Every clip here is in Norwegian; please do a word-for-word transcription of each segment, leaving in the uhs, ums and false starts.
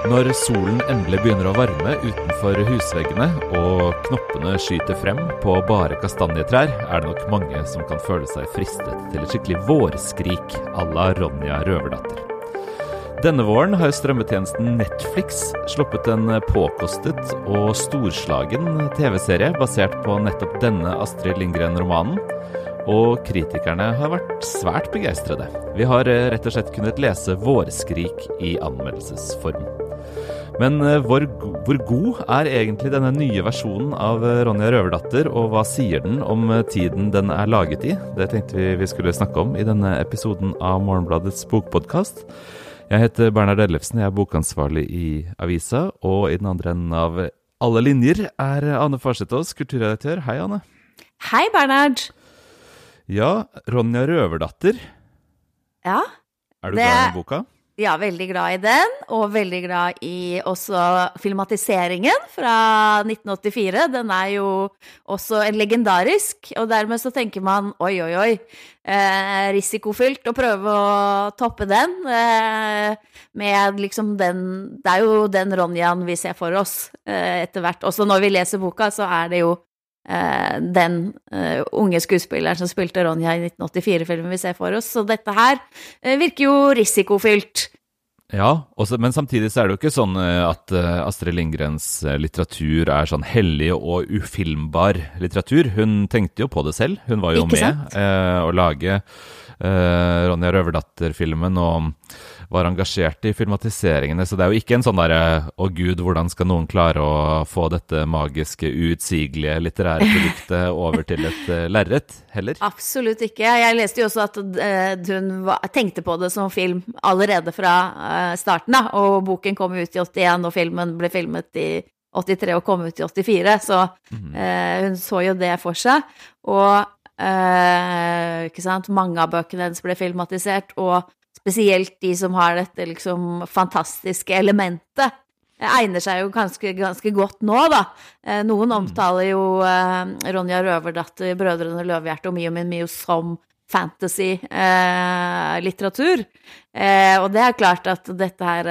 Når solen endelig begynner å varme utenfor husveggene og knoppene skyter frem på bare kastanjetrær, er det nok mange som kan føle seg fristet til et skikkelig vårskrik à la Ronja Røverdatter. Denne våren har strømmetjenesten Netflix sluppet en påkostet og storslagen T V-serie basert på nettopp denne Astrid Lindgren-romanen, og kritikerne har vært svært begeistrede. Vi har rett og slett kunnet lese vårskrik i anmeldelsesform. Men hvor, hvor god er egentlig denne nye versjonen av Ronja Røverdatter, og hva sier den om tiden den er laget i? Det tenkte vi vi skulle snakke om i denne episoden av Morgenbladets bokpodcast. Jeg heter Bernhard Ellefsen, jeg er bokansvarlig i avisa, og i den andre enden av alle linjer er Anne Farsetås, kulturredaktør. Hei, Anne. Hei, Bernhard. Ja, Ronja Røverdatter. Ja. Er du det... glad i boka? Ja, veldig glad i den, og veldig glad i også filmatiseringen fra nitten åttifire. Den er jo også en legendarisk, og dermed så tenker man, oi, oi, oi, eh, risikofylt å prøve å toppe den, eh, med liksom den, det er jo den Ronjaen vi ser for oss eh, etter hvert. Også når vi leser boka, så er det jo eh, den eh, unge skuespilleren som spilte Ronja i nitten åttifire-filmen vi ser for oss, så dette her eh, virker jo risikofylt. Ja, også, men samtidig så er det jo ikke sånn at uh, Astrid Lindgrens uh, litteratur er sånn hellig og ufilmbar litteratur. Hun tenkte jo på det selv. Hun var jo ikke med uh, å lage uh, Ronja Røverdatter-filmen og var engasjert i filmatiseringene, så det er jo ikke en sånn der, å Gud, hvordan skal noen klare å få dette magiske, uutsigelige litterære produktet over til et uh, lerret, heller? Absolutt ikke. Jeg leste jo også at uh, hun var, tenkte på det som film allerede fra uh, starten, da, og boken kom ut i åttien, og filmen ble filmet i åttitre og kom ut i åttifire, så uh, hun så jo det for seg, og uh, ikke sant, mange av bøkene hennes ble filmatisert, og spesielt de som har dette liksom fantastiske elementet, egner seg jo ganske, ganske godt nå, da. Noen omtaler jo eh, Ronja Røverdatter, Brødrene Løvehjerte og Mio min Mio som fantasy-litteratur. Eh, og det er klart at dette her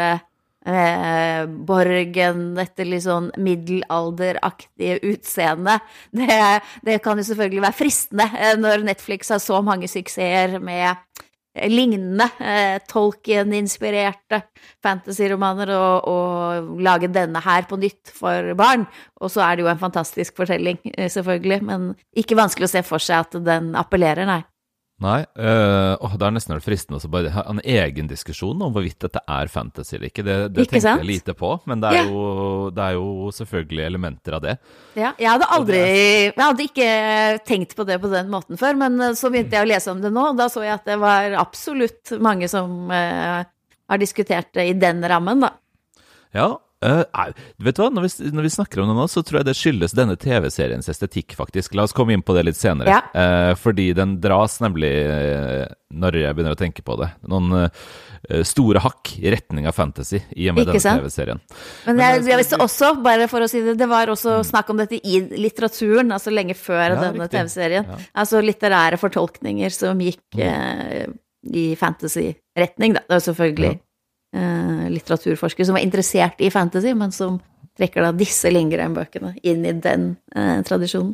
eh, Borgen, dette litt sånn middelalderaktige utseende, det, det kan jo selvfølgelig være fristende når Netflix har så mange suksesser med lignende, eh, Tolkien-inspirerte fantasy-romaner, og, og lage denne her på nytt for barn. Og så er det jo en fantastisk fortelling, eh, selvfølgelig, men ikke vanskelig å se for seg at den appellerer, nei. Nei, øh, åh, det er nesten fristende å bare ha en egen diskusjon om hvorvidt dette er fantasy eller ikke. Det, det ikke tenker sant? jeg lite på, men det er, Ja. jo, det er jo selvfølgelig elementer av det. Ja, jeg hadde aldri, jeg hadde ikke tenkt på det på den måten før, men eh, så begynte jeg å lese om det nå, og da så jeg at det var absolutt mange som eh, har diskutert det i den rammen, da. Ja, Uh, vet du hva, når vi, når vi snakker om det nå, så tror jeg det skyldes denne T V-seriens estetikk, faktisk. La oss komme inn på det litt senere. Ja. Uh, fordi den dras nemlig, uh, når jeg begynner å tenke på det, noen uh, store hakk i retning av fantasy i og med Ikke denne sant? T V-serien. Men jeg, jeg visste også, bare for å si det, det var også snakk om dette i litteraturen, altså lenge før Ja, denne riktig. T V-serien. Ja. Altså litterære fortolkninger som gikk eh, i fantasy-retning, da. Det er jo selvfølgelig eh, litteraturforskere som var interessert i fantasy, men som trekker da disse Lindgren-bøkene inn i den eh, tradisjonen.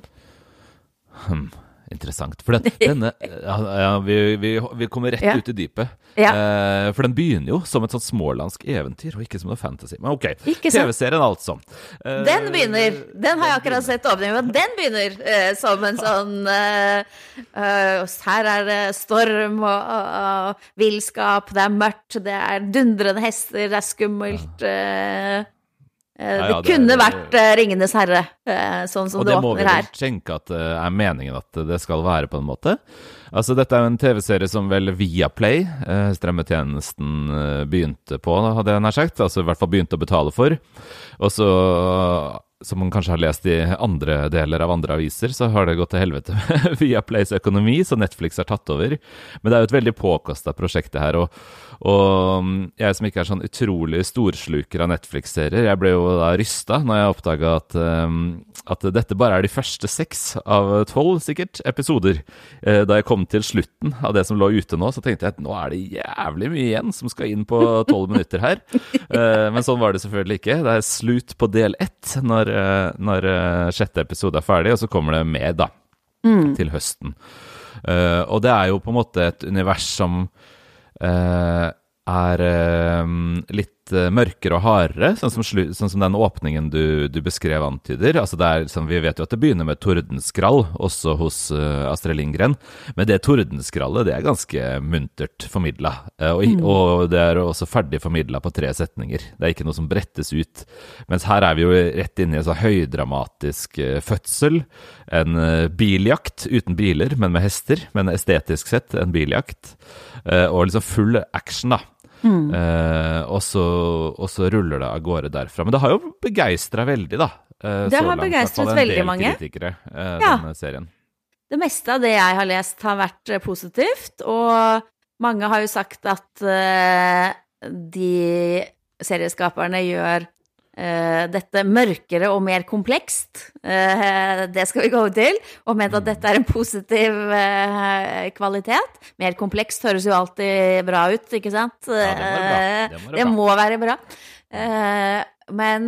Hmm. Interessant, for den, denne, ja, ja, vi, vi, vi kommer rett Ja. ut i dypet, Ja. eh, for den begynner jo som et sånt smålandsk eventyr, og ikke som noe fantasy. Men ok, Ikke sant? T V-serien altså. Eh, Den begynner, den har jeg akkurat sett åpning, men den begynner eh, som en sånn eh, eh, her er det storm og, og, og villskap, det er mørkt, det er dundrende hester, det er skummelt, eh, eh, Ja, det, ja, det kunne er- vært eh, Ringenes herre, eh, sånn som Og det, det må vi åpner vel her. tenke at det er meningen at det skal være på en måte. Altså, dette er jo en T V-serie som vel Viaplay, eh, strømmetjenesten, eh, begynte på, hadde jeg nær sagt. Altså i hvert fall begynte å betale for. Og så som man kanskje har lest i andre deler av andre aviser, så har det gått til helvete via Plays økonomi, så Netflix har tatt over. Men det er jo et veldig påkostet prosjekt det her, og, og jeg som ikke er sånn utrolig storsluker av Netflix-serier, jeg ble jo da rystet når jeg oppdaget at, um, at dette bare er de første seks av tolv, sikkert, episoder. Uh, da jeg kom til slutten av det som lå ute nå, så tenkte jeg at nå er det jævlig mye igjen som skal inn på tolv minutter her. Uh, men sånn var det selvfølgelig ikke. Det er slut på del ett når, når sjette episode er ferdig, og så kommer det mer da, mm. til høsten. Uh, og det er jo på en måte et univers som uh, er uh, litt uh, mørkere og hardere, sånn som, slu, sånn som den åpningen du, du beskrev antyder. Altså det er, sånn, vi vet jo at det begynner med tordenskrall, også hos uh, Astrid Lindgren, men det tordenskrallet, det er ganske muntert formidlet, uh, og, mm. og det er også ferdig formidlet på tre setninger. Det er ikke noe som brettes ut, mens her er vi jo rett inne i en så høydramatisk uh, fødsel, en uh, biljakt uten biler, men med hester, men estetisk sett en biljakt, uh, og liksom full action da. Mm. Uh, og, så, og så ruller det av gårde derfra. Men det har jo begeistret veldig da. Uh, det har begeistret veldig mange. Kritikere, uh, ja. denne serien. Det meste av det jeg har lest har vært positivt, og mange har jo sagt at uh, de serieskaperne gjør uh, dette mørkere og mer komplekst. Uh, det skal vi gå til, og ment at dette er en positiv uh, kvalitet. Mer komplekst høres jo alltid bra ut, ikke sant? Ja, det må være bra. Det må være det bra. Må være bra. Uh, men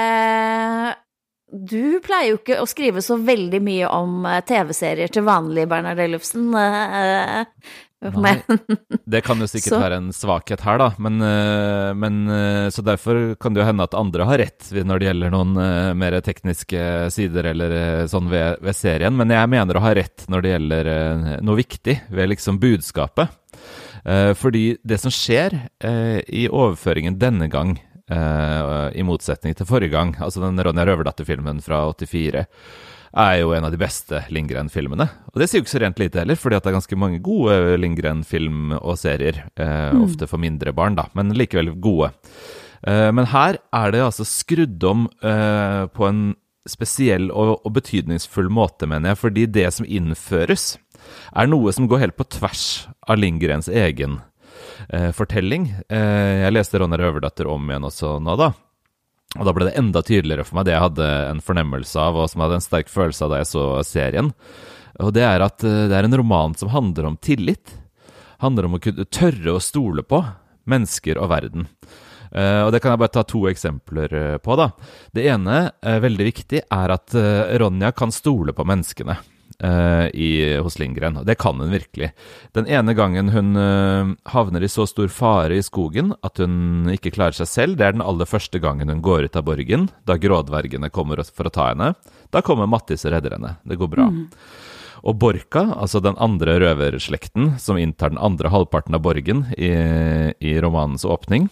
uh, du pleier jo ikke å skrive så veldig mye om T V-serier til vanlig, Bernhard Ellefsen. Uh, Nei, det kan jo sikkert så. være en svakhet her da, men, men så derfor kan det jo hende at andre har rett når det gjelder noen uh, mer tekniske sider eller uh, sånn ved, ved serien, men jeg mener å ha rett når det gjelder uh, noe viktig ved liksom budskapet. Uh, fordi det som skjer uh, i overføringen denne gang, uh, i motsetning til forrige gang, altså den Ronja Røverdatter-filmen fra åttifire, er jo en av de beste Lindgren-filmene. Og det sier jo ikke så rent lite heller, fordi at det er ganske mange gode Lindgren-film og serier, eh, mm. ofte for mindre barn da, men likevel gode. Eh, men her er det altså skrudd om eh, på en spesiell og, og betydningsfull måte, mener jeg, fordi det som innføres er noe som går helt på tvers av Lindgrens egen eh, fortelling. Eh, jeg leste Ronja Røverdatter om igjen også nå da, og da ble det enda tydeligere for meg det jeg hadde en fornemmelse av, og som hadde en sterk følelse av da jeg så serien. Og det er at det er en roman som handler om tillit. Handler om å kunne tørre å stole på mennesker og verden. Og det kan jeg bare ta to eksempler på da. Det ene, veldig viktig, er at Ronja kan stole på menneskene. Uh, i, hos Lindgren, og det kan hun virkelig. Den ene gangen hun uh, havner i så stor fare i skogen at hun ikke klarer seg selv, det er den aller første gangen hun går ut av borgen, da grådvergene kommer for å ta henne. Da kommer Mattis og redder henne. Det går bra. Mm. Og Borka, altså den andre røverslekten, som inntar den andre halvparten av borgen i, i romanens åpning,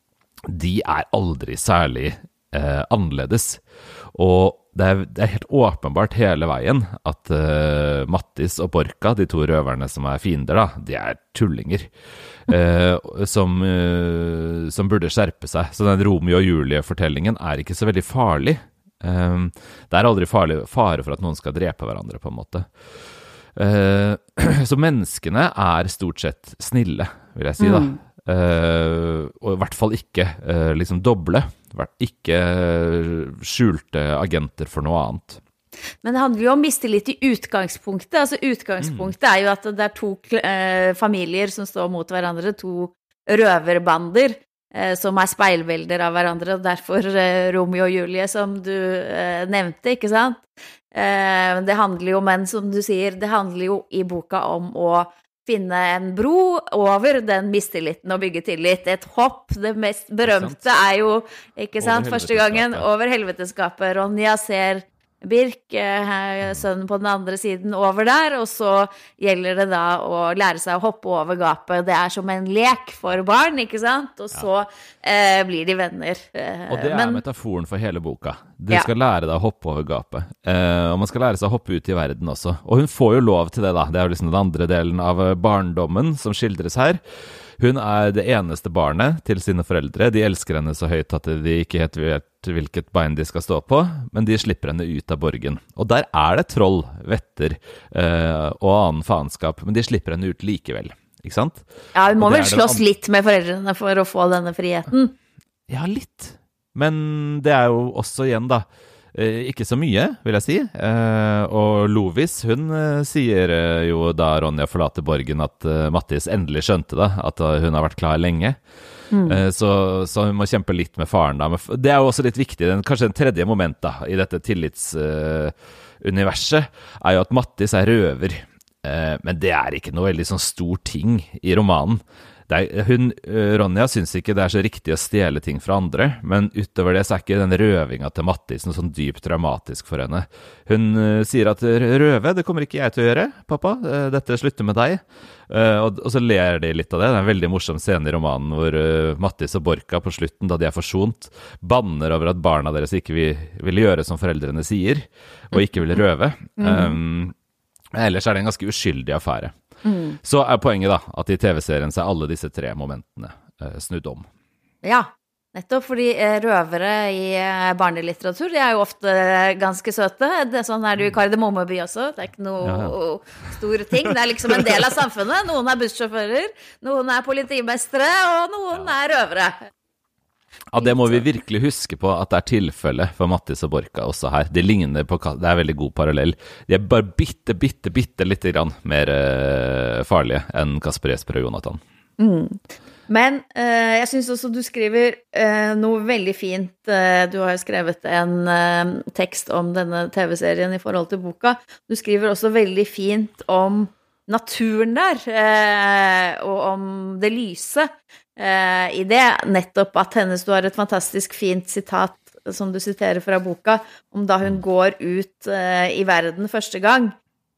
de er aldri særlig uh, annerledes. Og det er, det er helt åpenbart hele veien at uh, Mattis og Borka, de to røverne som er fiender da, de er tullinger uh, som, uh, som burde skjerpe seg. Så den Romeo og Julie-fortellingen er ikke så veldig farlig. Um, det er aldri farlig, fare for at noen skal drepe hverandre på en måte. Uh, så menneskene er stort sett snille, vil jeg si da. Mm. Uh, og i hvert fall ikke uh, liksom doble, ikke skjulte agenter for noe annet. Men det handler jo om mistillit i utgangspunktet. Altså utgangspunktet mm. er jo at det er to uh, familier som står mot hverandre, to røverbander uh, som er speilbilder av hverandre, og derfor uh, Romeo og Julie som du uh, nevnte, ikke sant? Uh, det handler jo, men som du sier, det handler jo i boka om å finne en bro over den mistilliten og bygge tillit. Et hopp, det mest berømte er jo, ikke sant, første gangen over helveteskapet. Ronja ser Birk, sønnen på den andre siden, over der, og så gjelder det da å lære seg å hoppe over gapet. Det er som en lek for barn, ikke sant? Og så ja. eh, blir de venner. Og det er Men, metaforen for hele boka. Du ja. skal lære deg å hoppe over gapet. Eh, og man skal lære seg å hoppe ut i verden også. Og hun får jo lov til det da. Det er jo liksom den andre delen av barndommen som skildres her. Hun er det eneste barnet til sine foreldre. De elsker henne så høyt at de ikke helt vet hvilket bein de skal stå på, men de slipper henne ut av borgen. Og der er det troll, vetter eh, og annen faenskap, men de slipper henne ut likevel, ikke sant? Ja, hun må vel slåss an... litt med foreldrene for å få denne friheten. Ja, litt. Men det er jo også igjen da, Eh, ikke så mye, vil jeg si. Eh, og Lovis, hun eh, sier eh, jo da Ronja forlater borgen at eh, Mattis endelig skjønte det, at uh, hun har vært klar lenge. Mm. Eh, så, så hun må kjempe litt med faren da. Men det er jo også litt viktig, den, kanskje en tredje moment da, i dette tillitsuniverset, uh, er jo at Mattis er røver. Eh, men det er ikke noe veldig sånn stor ting i romanen. Det er, hun, Ronja synes ikke det er så riktig å stjele ting fra andre, men utover det så er ikke den røvinga til Mattis noe sånn dypt dramatisk for henne. Hun uh, sier at røve, det kommer ikke jeg til å gjøre, pappa, uh, dette slutter med deg. Uh, og, og så ler de litt av det. Det er en veldig morsom scene i romanen hvor uh, Mattis og Borka på slutten, da de er forsont, banner over at barna deres ikke vil, vil gjøre som foreldrene sier, og ikke vil røve. Um, ellers er det en ganske uskyldig affære. Mm. Så er poenget da, at i tv-serien så er alle disse tre momentene eh, snudd om. Ja, nettopp fordi eh, røvere i eh, barnelitteratur, de er jo ofte ganske søte. Det er sånn er det jo i Kardemommeby også, det er ikke noe ja, ja. store ting. Det er liksom en del av samfunnet. Noen er bussjåfører, noen er politimestere, og noen ja. er røvere. Ja, det må vi virkelig huske på at det er tilfelle for Mattis og Borka også her. De ligner på, det er veldig god parallell. De er bare bitte, bitte, bitte litt grann mer uh, farlige enn Kasper Jesper og Jonathan. Mm. Men uh, jeg synes også du skriver uh, noe veldig fint. Uh, du har jo skrevet en uh, tekst om denne tv-serien i forhold til boka. Du skriver også veldig fint om naturen der, uh, og om det lyse. Uh, i det, nettopp at hennes, du har et fantastisk fint sitat som du siterer fra boka, om da hun går ut uh, i verden første gang,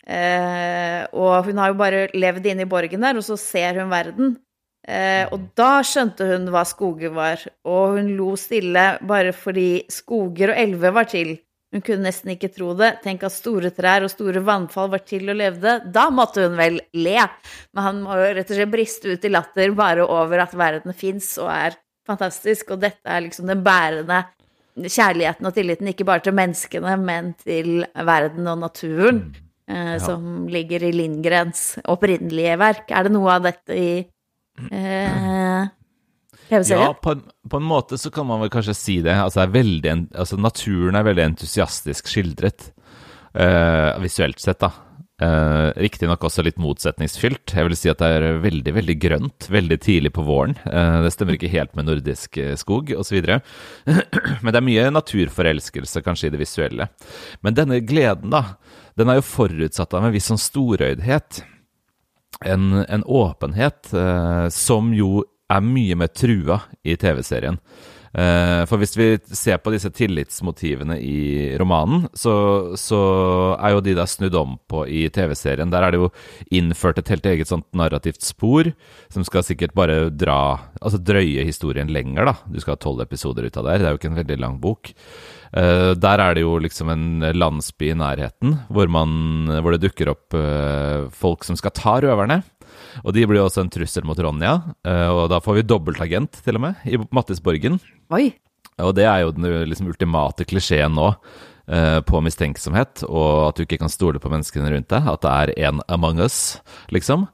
uh, og hun har jo bare levd inne i borgen der, og så ser hun verden, uh, og da skjønte hun hva skoger var, og hun lo stille bare fordi skoger og elver var til. Hun kunne nesten ikke tro det. Tenk at store trær og store vannfall var til og levde. Da måtte hun vel le. Men han må jo rett og slett briste ut i latter bare over at verden finnes og er fantastisk. Og dette er liksom den bærende kjærligheten og tilliten, ikke bare til menneskene, men til verden og naturen, eh, ja. som ligger i Lindgrens opprinnelige verk. Er det noe av dette i... Eh, Ja, på en, på en måte så kan man vel kanskje si det. Altså, er veldig, altså naturen er veldig entusiastisk skildret, uh, visuelt sett da. Uh, riktig nok også litt motsetningsfylt. Jeg vil si at det er veldig, veldig grønt, veldig tidlig på våren. Uh, det stemmer ikke helt med nordisk skog og så videre. Men det er mye naturforelskelse kanskje i det visuelle. Men denne gleden da, den er jo forutsatt av en viss sånn storøydhet. En, en åpenhet uh, som jo er mye mer trua i tv-serien. Uh, for hvis vi ser på disse tillitsmotivene i romanen, så, så er jo de da snudd om på i tv-serien. Der er det jo innført et helt eget sånt narrativt spor, som skal sikkert bare dra, altså drøye historien lenger da. Du skal ha tolv episoder ut av der, det er jo ikke en veldig lang bok. Uh, der er det jo liksom en landsby i nærheten, hvor, man, hvor det dukker opp uh, folk som skal ta røverne. Og de blir jo også en trussel mot Ronja, og da får vi dobbeltagent til og med i Mattis borgen. Oi! Og det er jo den liksom ultimate klisjeen nå på mistenksomhet, og at du ikke kan stole på menneskene rundt deg, at det er en among us, liksom.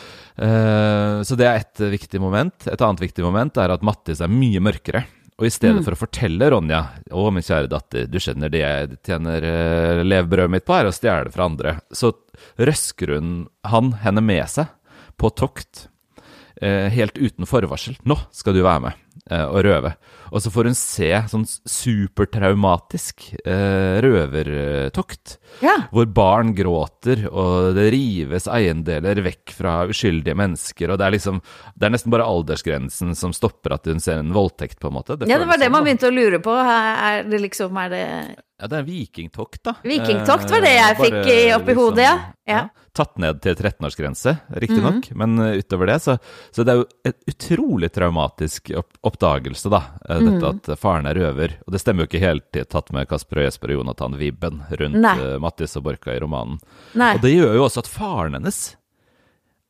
Så det er et viktig moment. Et annet viktig moment er at Mattis er mye mørkere. Og i stedet mm. for å fortelle Ronja, å min kjære datter, du skjønner det jeg tjener uh, levebrødet mitt på er å stjele fra andre, så røsker hun han henne med seg på tokt, eh, helt uten forvarsel. Nå skal du være med eh, og røve. Og så får hun se sånn supertraumatisk eh, røvertokt, ja. Hvor barn gråter, og det rives eiendeler vekk fra uskyldige mennesker, og det er liksom, det er nesten bare aldersgrensen som stopper at hun ser en voldtekt på en måte. Det ja, det var det man begynte å lure på. Er det liksom, er det... Ja, det er vikingtokt da. Vikingtokt var det jeg fikk eh, opp i liksom, hodet, ja. ja. ja. Tatt ned til tretten-årsgrense, riktig nok, mm-hmm. men uh, utover det, så, så det er jo et utrolig traumatisk opp, oppdagelse da, uh, dette mm. at faren er røver, og det stemmer jo ikke helt tatt med Kasper og Jesper og Jonathan Vibben rundt uh, Mattis og Borka i romanen. Nei. Og det gjør jo også at faren hennes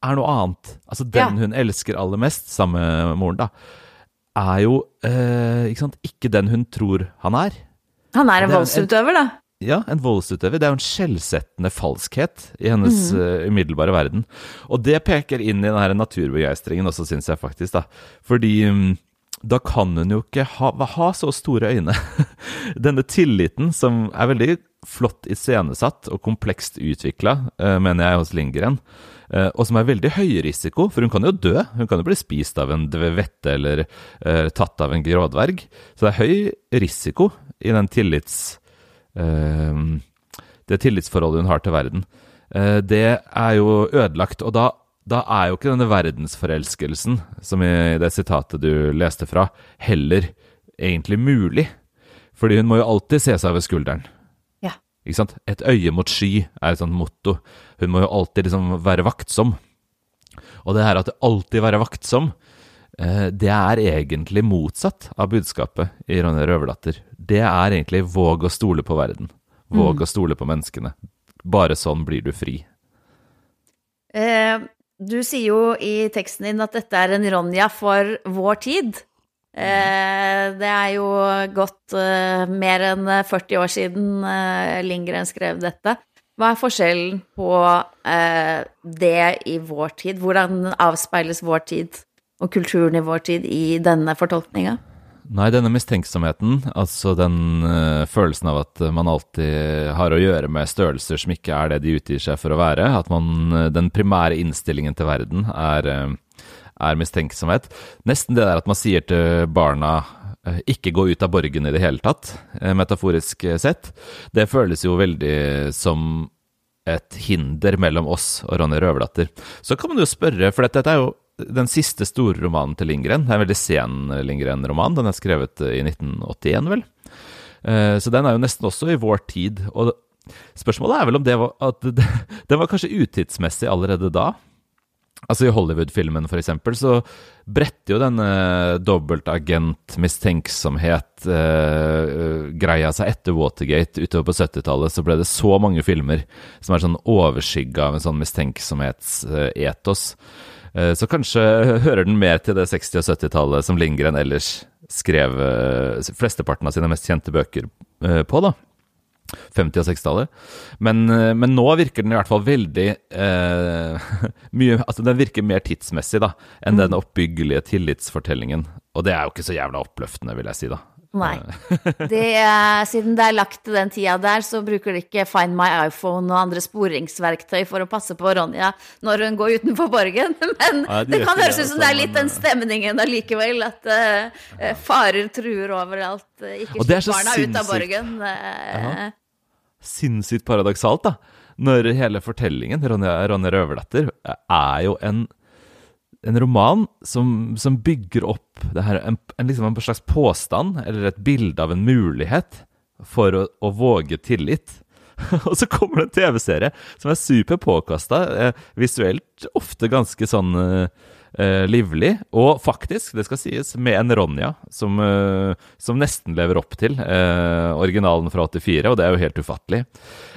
er noe annet. Altså den Ja. hun elsker aller mest, sammen med moren da, er jo eh, ikke sant, ikke den hun tror han er. Han er en Det er en- voldsutøver, da. Ja, en voldsutøver. Det er jo en skjellsettende falskhet i hennes uh, umiddelbare verden. Og det peker inn i den her naturbegeistringen også, synes jeg faktisk, da. Fordi um, da kan hun jo ikke ha, ha så store øyne. Denne tilliten, som er veldig flott iscenesatt og komplekst utviklet, uh, mener jeg, hos Lindgren, uh, og som er veldig høy risiko, for hun kan jo dø. Hun kan jo bli spist av en dvette eller uh, tatt av en grådverg. Så det er høy risiko i den tillits... Uh, det tillitsforholdet hun har til verden, uh, det er jo ødelagt, og da, da er jo ikke denne verdensforelskelsen, som i det sitatet du leste fra, heller egentlig mulig, fordi hun må jo alltid se seg over skulderen. Ja. Ikke sant? Et øye mot sky er et sånt motto. Hun må jo alltid liksom være vaktsom. Og det her at det alltid være vaktsom, uh, det er egentlig motsatt av budskapet i Ronja Røverdatter. Det er egentlig våg å stole på verden. Våg mm. å stole på menneskene. Bare sånn blir du fri. Eh, du sier jo i teksten din at dette er en Ronja for vår tid. Eh, det er jo gått eh, mer enn førti år siden eh, Lindgren skrev dette. Hva er forskjellen på eh, det i vår tid? Hvordan avspeiles vår tid og kulturen i vår tid i denne fortolkningen? Nei, denne mistenksomheten, altså den uh, følelsen av at man alltid har å gjøre med størrelser som ikke er det de utgir seg for å være, at man, den primære innstillingen til verden er, uh, er mistenksomhet. Nesten det der at man sier til barna, uh, ikke gå ut av borgen i det hele tatt, uh, metaforisk sett, det føles jo veldig som et hinder mellom oss og Ronja Røverdatter. Så kan man jo spørre, for dette, dette er jo den siste store romanen til Lindgren. Det er en veldig sen Lindgren-roman. Den er skrevet i nitten åttien, vel? Så den er jo nesten også i vår tid. Og spørsmålet er vel om det var, at det, det var kanskje utidsmessig allerede da. Altså i Hollywood-filmen for eksempel, så bretter jo denne dobbeltagent, mistenksomhet, eh, greia seg etter Watergate. Utover på syttitallet så ble det så mange filmer som er sånn overskygget av en sånn mistenksomhetsetos. Så kanskje hører den mer til det seksti- og syttitallet som Lindgren ellers skrev flesteparten av sine mest kjente bøker på, da. femti- og sekstitallet. Men, men nå virker den i hvert fall veldig eh, mye, altså den virker mer tidsmessig da, enn mm. den oppbyggelige tillitsfortellingen. Og det er jo ikke så jævla oppløftende, vil jeg si da. Nei. Det er, siden det er lagt til den tida der, så bruker de ikke Find My iPhone og andre sporingsverktøy for å passe på Ronja når hun går utenfor borgen. Men ja, de det kan høres ut som det er litt den stemningen allikevel, at uh, farer truer overalt. Ikke slipp barna ut av borgen. Ja. Sinnssykt paradoksalt da. Når hele fortellingen, Ronja, Ronja Røverdatter, er jo en en roman som, som bygger opp det her, en, en, liksom en slags påstand, eller et bilde av en mulighet for å, å våge tillit. Og så kommer det en tv-serie som er super påkastet, eh, visuelt ofte ganske sånn eh, livlig, og faktisk, det skal sies, med en Ronja som, eh, som nesten lever opp til eh, originalen fra åttifire, og det er jo helt ufattelig.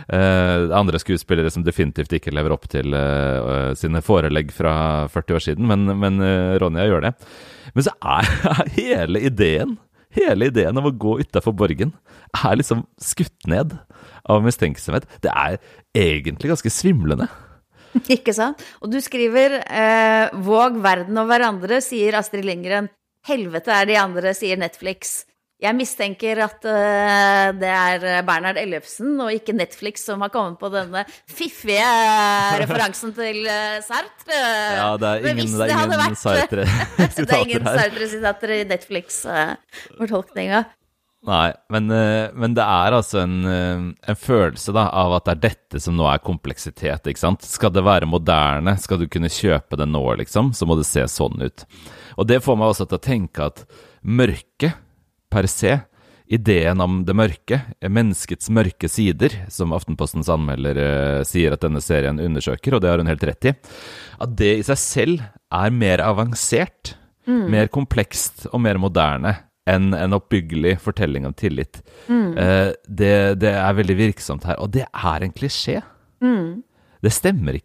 Eh, andre skuespillere som definitivt ikke lever opp til eh, sine forelegg fra førti år siden, men, men eh, Ronja gjør det. Men så er, er hele ideen, hele ideen av å gå utenfor borgen, er liksom skutt ned av mistenksomhet. Det er egentlig ganske svimlende. Ikke sant? Og du skriver eh, «Våg verden og hverandre», sier Astrid Lindgren. «Helvete er de andre», sier Netflix. Jeg mistenker at uh, det er Bernhard Ellefsen og ikke Netflix som har kommet på denne fiffige referansen til uh, Sartre. Ja, det er ingen, det er ingen Sartre-sitater her. Det er ingen Sartre-sitater i Netflix-fortolkninga. Uh, Nei, men, men det er altså en, en følelse da, av at det er dette som nå er kompleksitet, ikke sant? Skal det være moderne, skal du kunne kjøpe det nå, liksom, så må det se sånn ut. Og det får meg også til å tenke at mørke, per se, ideen om det mørke, menneskets mørke sider, som Aftenpostens anmelder uh, sier at denne serien undersøker, og det har hun helt rett i, at det i seg selv er mer avansert, mm. mer komplekst og mer moderne enn en oppbyggelig fortelling om tillit. Mm. Uh, det, det er veldig virksomt her, og det er en klisjé. Mm. Det stemmer ikke.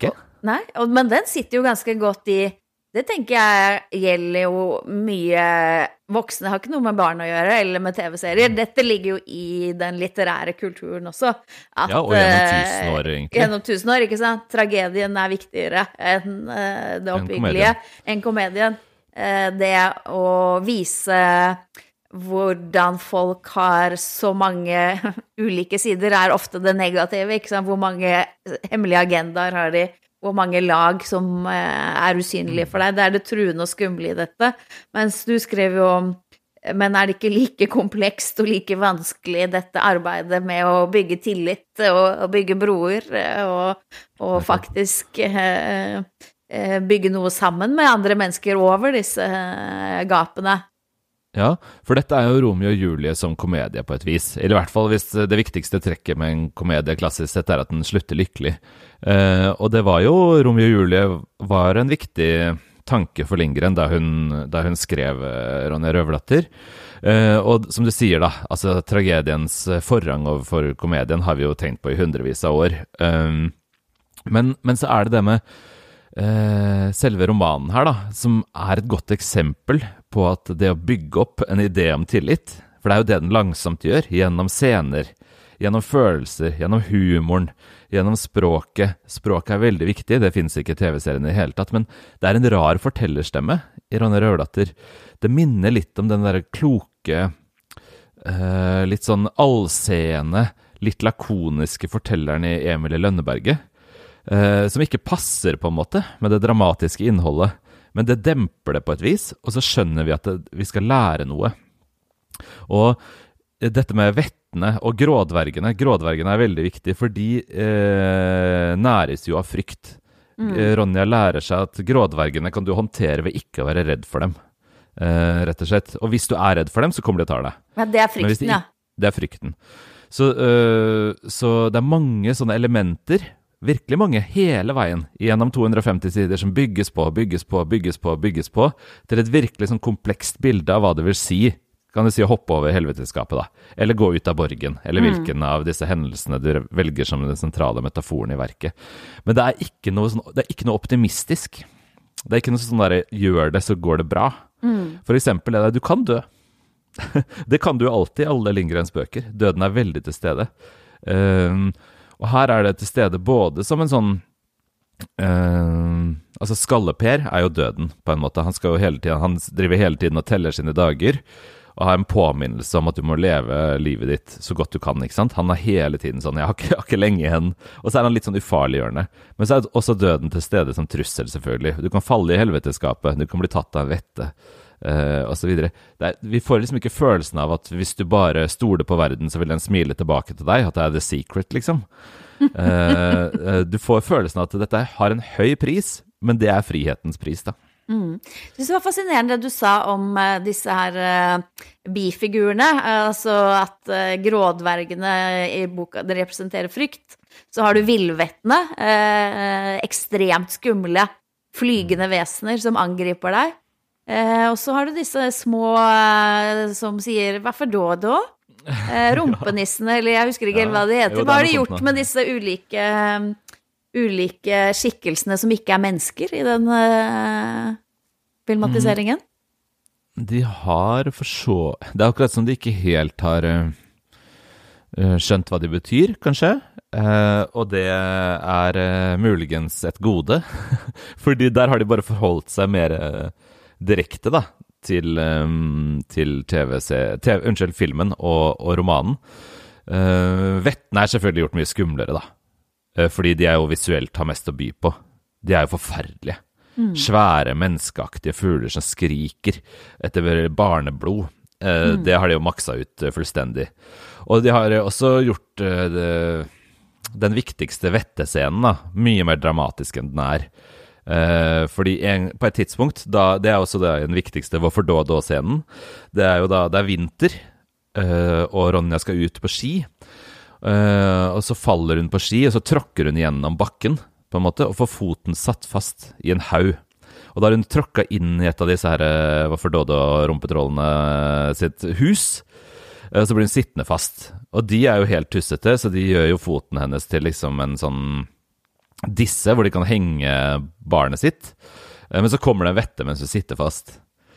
Nei, men den sitter jo ganske godt i, det tenker jeg gjelder jo mye, voksne har ikke noe med barn å gjøre, eller med tv-serier, dette ligger jo i den litterære kulturen også. At, ja, og gjennom tusen år egentlig. Gjennom tusen år, ikke sant? Tragedien er viktigere enn uh, det oppbyggelige, enn komedien. Uh, det å vise hvordan folk har så mange ulike sider er ofte det negative, ikke sant? Hvor mange hemmelige agendaer har de, hvor mange lag som er usynlige for deg. Det er det truende og skumle i dette. Mens du skrev jo om, men er det ikke like komplekst og like vanskelig dette arbeidet med å bygge tillit og, og bygge broer og, og faktisk eh, bygge noe sammen med andre mennesker over disse gapene? Ja, for dette er jo Romeo og Julie som komedie på et vis. Eller i hvert fall hvis det viktigste trekket med en komedie klassisk sett er at den slutter lykkelig. Eh, og det var jo, Romeo og Julie var en viktig tanke for Lindgren da hun, da hun skrev eh, Ronja Røverdatter. Eh, og som du sier da, altså tragediens forrang overfor komedien har vi jo tenkt på i hundrevis av år. Eh, men, men så er det det med eh, selve romanen her da, som er et godt eksempel på at det å bygge opp en idé om tillit, for det er jo det den langsomt gjør, gjennom scener, gjennom følelser, gjennom humoren, gjennom språket. Språket er veldig viktig, det finnes ikke i tv-serien i det hele tatt, men det er en rar fortellerstemme i Ronja Røverdatter. Det minner litt om den der kloke, eh, litt sånn allseende, litt lakoniske fortelleren i Emilie Lønneberget, eh, som ikke passer på en måte med det dramatiske innholdet. Men det demper det på et vis, og så skjønner vi at det, vi skal lære noe. Og dette med vettene og grådvergene, grådvergene er veldig viktig, for de eh, næres jo av frykt. Mm. Ronja lærer seg at grådvergene kan du håndtere ved ikke å være redd for dem, eh, rett og slett. Og hvis du er redd for dem, så kommer de og tar deg. Ja, det er frykten, de, ja. Det er frykten. Så, øh, så det er mange sånne elementer, virkelig mange hele veien gjennom to hundre og femti sider som bygges på, bygges på, bygges på, bygges på, til et virkelig sånn komplekst bilde av hva det vil si, kan du si, å hoppe over helveteskapet da, eller gå ut av borgen, eller hvilken mm. av disse hendelsene du velger som den sentrale metaforen i verket. Men det er ikke noe, sånn, det er ikke noe optimistisk. Det er ikke noe sånn der, gjør det så går det bra. Mm. For eksempel er det, du kan dø. Det kan du jo alltid i alle Lindgrens bøker. Døden er veldig til stede. Um, Og her er det til stede både som en sånn, øh, altså Skalle-Per er jo døden på en måte. Han, skal jo hele tiden, han driver hele tiden og teller sine dager, og har en påminnelse om at du må leve livet ditt så godt du kan, ikke sant? Han er hele tiden sånn, jeg har ikke, jeg har ikke lenge igjen. Og så er han litt sånn ufarliggjørende. Men så er også døden til stede som trussel, selvfølgelig. Du kan falle i helveteskapet, du kan bli tatt av en vette. Uh, og så videre. Det er, vi får liksom ikke følelsen av at hvis du bare stoler på verden, så vil den smile tilbake til deg, at det er the secret, liksom. Uh, uh, du får følelsen av at dette har en høy pris, men det er frihetens pris, da. Mm. Jeg synes det var fascinerende det du sa om uh, disse her uh, bifigurene, altså at uh, grådvergene i boka, det representerer frykt. Så har du villvettene, uh, ekstremt skumle, flygende vesener som angriper deg. Eh, og så har du disse små eh, som sier, hvorfor da da? Eh, rumpenissene, eller jeg husker ikke ja, hva de heter. Jo, hva har de gjort med disse ulike, ulike skikkelsene som ikke er mennesker i den eh, filmatiseringen? De har for så... Det er akkurat som de ikke helt har uh, skjønt hva de betyr, kanskje. Uh, og det er uh, muligens et gode. Fordi der har de bare forholdt seg mer... Uh, direkte da, til, um, til T V-C, T V, unnskyld, filmen og, og romanen. Uh, vettene er selvfølgelig gjort mye skumlere da, uh, fordi de er jo visuelt har mest å by på. De er jo forferdelige. Mm. Svære, menneskeaktige fugler som skriker etter barneblod. Uh, mm. Det har de jo maksa ut uh, fullstendig. Og de har også gjort uh, det, den viktigste vettescenen da, mye mer dramatisk enn den er. Uh, fordi en, på et tidspunkt da, det er også det, den viktigste hvorfor da da scenen, det er jo da det er vinter uh, og Ronja skal ut på ski uh, og så faller hun på ski og så tråkker hun gjennom bakken på en måte og får foten satt fast i en haug, og da har hun tråkket inn i et av disse her uh, hvorfor da da rumpetrollene sitt hus, uh, så blir hun sittende fast, og de er jo helt tussete, så de gjør jo foten hennes til liksom en sånn disse hvor de kan henge barnet sitt, men så kommer det en vette mens du sitter fast.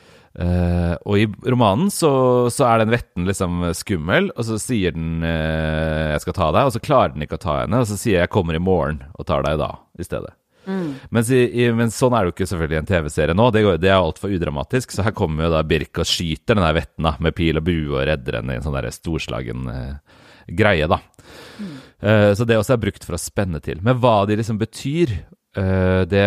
Uh, og i romanen så, så er den vetten liksom skummel, og så sier den uh, jeg skal ta deg, og så klarer den ikke å ta henne, og så sier jeg kommer i morgen og tar deg da i stedet. Mm. Mens i, i, men sånn er det jo ikke selvfølgelig i en tv-serie nå, det, går, det er alt for udramatisk, så her kommer jo da Birk og skyter den der vetten da, med pil og bue og redder henne i en sånn der storslagen uh, greie da. Mm. Uh, så det også er brukt for å spenne til. Men hva de liksom betyr, uh, det,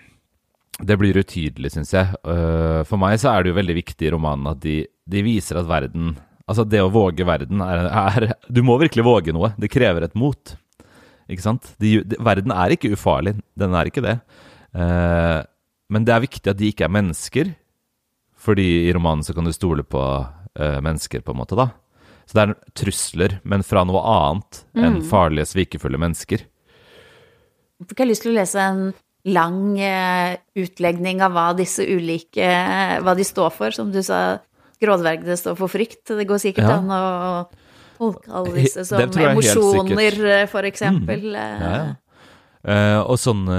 det blir utydelig, synes jeg. Uh, for meg så er det jo veldig viktig i romanen at de, de viser at verden, altså det å våge verden er, er, du må virkelig våge noe, det krever et mot. Ikke sant? De, de, verden er ikke ufarlig, den er ikke det. Uh, men det er viktig at de ikke er mennesker, fordi i romanen så kan du stole på uh, mennesker på en måte da. Så det er trusler, men fra noe annet enn mm. farlige, svikefulle mennesker. Jeg har lyst til å lese en lang uh, utlegning av hva disse ulike, uh, hva de står for, som du sa, grådvergene står for frykt. Det går sikkert ja. an å tolke alle disse som emosjoner, for eksempel. Mm. Ja, ja. Uh, og sånne,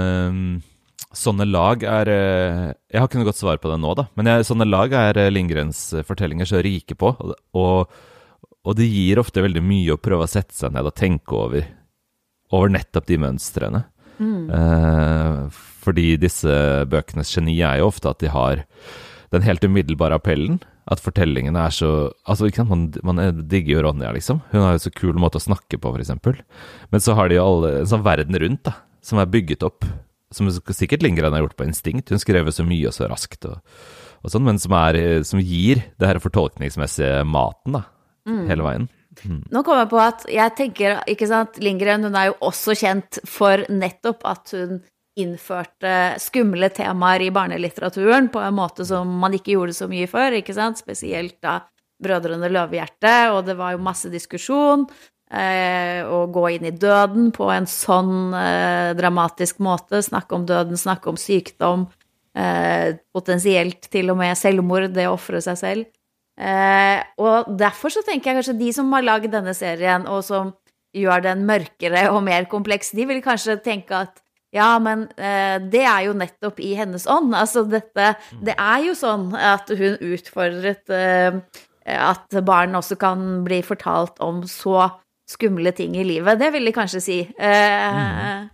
sånne lag er, uh, jeg har ikke noe godt svar på det nå da, men jeg, sånne lag er uh, Lindgrens fortellinger så rike på, og, og, og det gir ofte veldig mye å prøve å sette seg ned og tenke over, over nettopp de mønstrene. Mm. Uh, fordi disse bøkenes geni er jo ofte at de har den helt umiddelbare appellen, at fortellingen er så, altså ikke sant, man, man digger jo Ronja liksom, hun har jo så kul måte å snakke på for eksempel, men så har de jo alle, en sånn verden rundt da, som er bygget opp, som sikkert Lindgren har gjort på instinkt, hun skrev så mye og så raskt og, og sånn, men som, er, som gir det her fortolkningsmessige maten da, mm. hele veien. Mm. Nå kommer jeg på at jeg tenker, ikke sant, Lindgren, hun er jo også kjent for nettopp at hun innførte skumle temaer i barnelitteraturen på en måte som man ikke gjorde så mye før, ikke sant? Spesielt da Brødrene Løvehjerte, og det var jo masse diskusjon, eh, å gå inn i døden på en sånn eh, dramatisk måte, snakke om døden, snakke om sykdom, eh, potensielt til og med selvmord, det å offre seg selv. Eh, og derfor så tenker jeg kanskje de som har laget denne serien, og som gjør den mørkere og mer kompleks, de vil kanskje tenke at ja, men eh, det er jo nettopp i hennes ånd. Altså dette, det er jo sånn at hun utfordret eh, at barn også kan bli fortalt om så skumle ting i livet. Det vil de kanskje si. Eh, mm.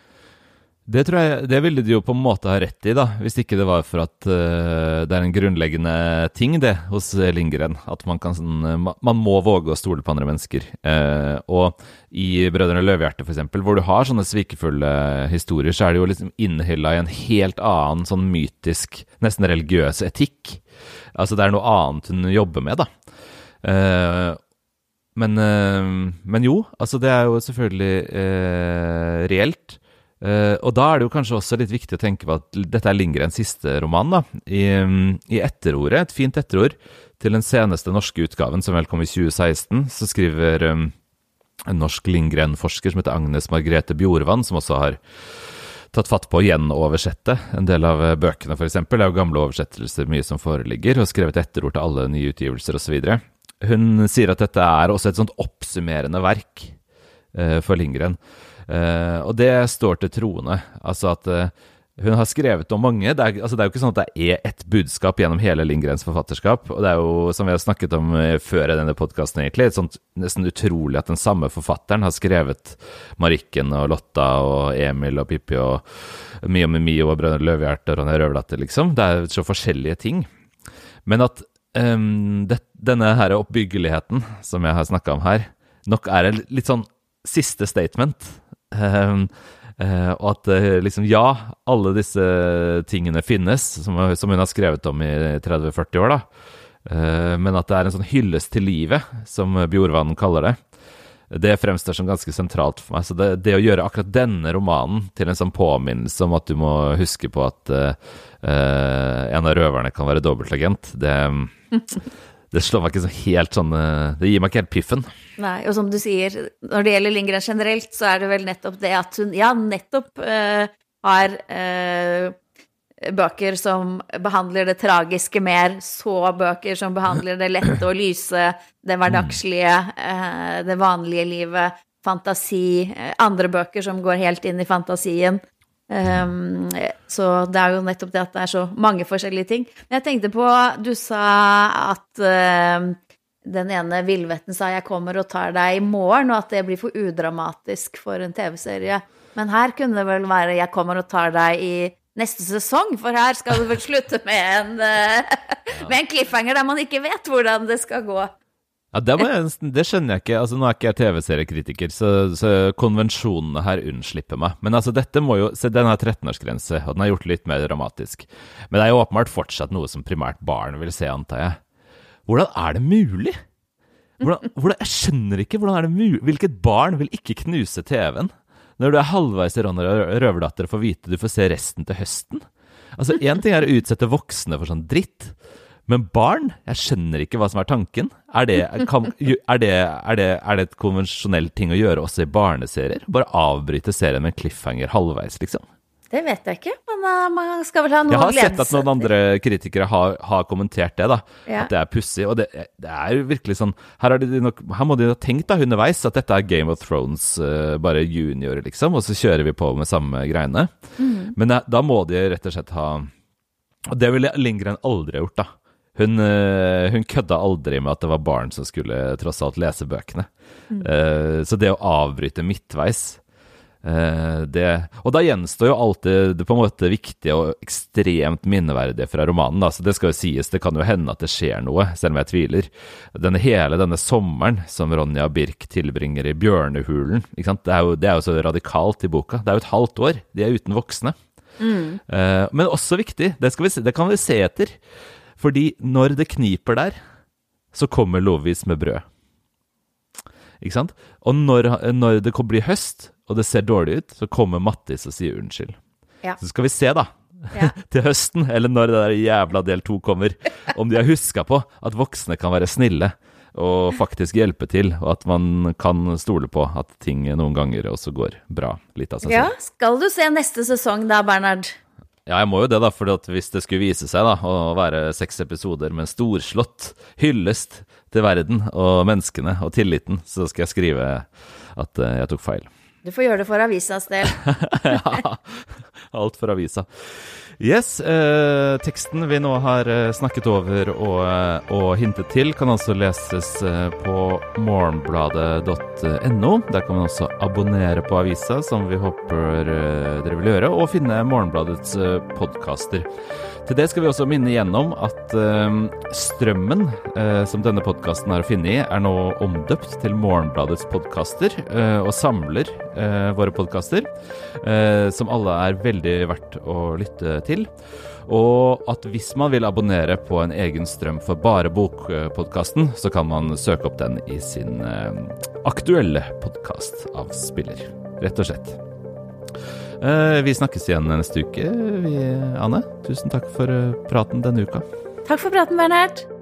Det tror jeg, det ville de jo på en måte ha rett i da, hvis ikke det var for at uh, det er en grunnleggende ting det hos Lindgren, at man kan sånn, man må våge å stole på andre mennesker. Uh, og i Brødrene Løvehjerte for eksempel, hvor du har sånne svikefulle historier, så er det jo liksom innhyllet i en helt annen sånn mytisk, nesten religiøs etikk. Altså det er noe annet hun jobber med da. Uh, men, uh, men jo, altså det er jo selvfølgelig uh, reelt. Uh, og da er det jo kanskje også litt viktig å tenke på at dette er Lindgrens siste roman da. I, i etterordet, et fint etterord til den seneste norske utgaven som vel kom i tjue seksten, så skriver um, en norsk Lindgren-forsker som heter Agnes Margrethe Bjorvann, som også har tatt fatt på å gjenoversette en del av bøkene for eksempel. Det er jo gamle oversettelser mye som foreligger, og skrevet etterord til alle nye utgivelser og så videre. Hun sier at dette er også et sånt oppsummerende verk uh, for Lindgren. Uh, og det står til troende, altså at uh, hun har skrevet om mange, det er, altså det er jo ikke sånn at det er et budskap gjennom hele Lindgrens forfatterskap, og det er jo, som vi har snakket om før i denne podcasten egentlig, et sånt nesten utrolig at den samme forfatteren har skrevet Marikken og Lotta og Emil og Pippi og Mio med Mio og Brødrene Løvehjerte og Ronja Røverdatter liksom, det er så forskjellige ting, men at um, det, denne her oppbyggeligheten som jeg har snakket om her, nok er en litt sånn siste statement. Um, uh, og at uh, liksom ja, alle disse tingene finnes som, som hun har skrevet om i tretti til førti år da, uh, men at det er en sånn hyllest til livet som Bjorvann kaller det, det fremstår som ganske sentralt for meg, så det, det å gjøre akkurat denne romanen til en sånn påminnelse om at du må huske på at uh, uh, en av røverne kan være dobbeltagent, det det slår meg ikke så helt sånn, det gir meg ikke helt piffen. Nei, og som du sier, når det gjelder Lindgren generelt, så er det vel nettopp det at hun, ja, nettopp uh, har uh, bøker som behandler det tragiske mer, så bøker som behandler det lette og lyse, det hverdagslige, uh, det vanlige livet, fantasi, andre bøker som går helt inn i fantasien. Um, så det er jo nettopp det at det er så mange forskjellige ting. Men jeg tenkte på, du sa at uh, den ene villvetten sa jeg kommer og tar deg i morgen, og at det blir for udramatisk for en tv-serie. Men her kunne det vel være jeg kommer og tar deg i neste sesong, for her skal du vel slutte med en, uh, med en cliffhanger der man ikke vet hvordan det skal gå. Ja, det, må jeg, det skjønner jeg ikke. Altså, nå er ikke jeg tv-seriekritiker, så, så konvensjonene her unnslipper meg. Men altså, dette må jo, se, den har tretten-årsgrense, og den har gjort litt mer dramatisk. Men det er jo åpenbart fortsatt noe som primært barn vil se, antar jeg. Hvordan er det mulig? Hvordan, hvordan, jeg skjønner ikke, hvordan er det mulig? Hvilket barn vil ikke knuse tv-en? Når du er halvveis i Ronny og Røverdatter og får vite du får se resten til høsten. Altså, en ting er å utsette voksne for sånn dritt, men barn, jeg skjønner ikke hva som er tanken. Er det, kan, er det, er det, er det et konvensjonelt ting å gjøre også i barneserier? Bare avbryte serien med en cliffhanger halvveis, liksom? Det vet jeg ikke, men uh, man skal vel ha noe Jeg har gledelse. sett at noen andre kritikere har, har kommentert det, da. Ja. At det er pussig, og det, det er jo virkelig sånn, her, er det nok, her må de ha tenkt da underveis at dette er Game of Thrones, uh, bare junior, liksom, og så kjører vi på med samme greiene. Mm. Men da, da må de rett og slett ha, og det ville Lindgren aldri ha gjort, da. Hun, hun kødda aldri med at det var barn som skulle tross alt lese bøkene. Mm. Uh, så det å avbryte midtveis, uh, det, og da gjenstår jo alltid det på en måte viktige og ekstremt minneverdige fra romanen, da. Så det skal jo sies, det kan jo hende at det skjer noe, selv om jeg tviler. Denne, hele denne sommeren som Ronja og Birk tilbringer i bjørnehulen, ikke sant? Det er jo, det er jo så radikalt i boka. Det er jo et halvt år, de er uten voksne. Mm. Uh, men også viktig, det, skal vi se, det kan vi se etter. Fordi når det kniper der, så kommer Lovis med brød. Ikke sant? Og når, når det blir høst, og det ser dårlig ut, så kommer Mattis og sier unnskyld. Ja. Så skal vi se da, ja. Til høsten, eller når det der jævla del to kommer, om de har husket på at voksne kan være snille, og faktisk hjelpe til, og at man kan stole på at ting noen ganger også går bra litt av seg selv. Ja, skal du se neste sesong da, Bernhard? Ja, jeg må jo det da, for hvis det skulle vise seg da, å være seks episoder med en storslått hyllest til verden og menneskene og tilliten, så skal jeg skrive at jeg tok feil. Du får gjøre det for avisas del. Ja, alt for avisa. Yes, eh, teksten vi nå har snakket over og, og hintet til kan altså leses på morgenbladet punktum no. Der kan man også abonnere på avisa, som vi håper dere vil gjøre, og finne Morgenbladets podcaster. Til det skal vi også minne igjennom at eh, strømmen eh, som denne podcasten har å finne i, er nå omdøpt til Morgenbladets podcaster, eh, og samler eh, våre podcaster, eh, som alle er veldig verdt å lytte til. Og at hvis man vil abonnere på en egen strøm for bare bokpodcasten, så kan man søke opp den i sin eh, aktuelle podcast-avspiller, rett og slett. Vi snakkes igjen neste uke, vi, Anne. Tusen takk for praten denne uka. Takk for praten, Bernhard.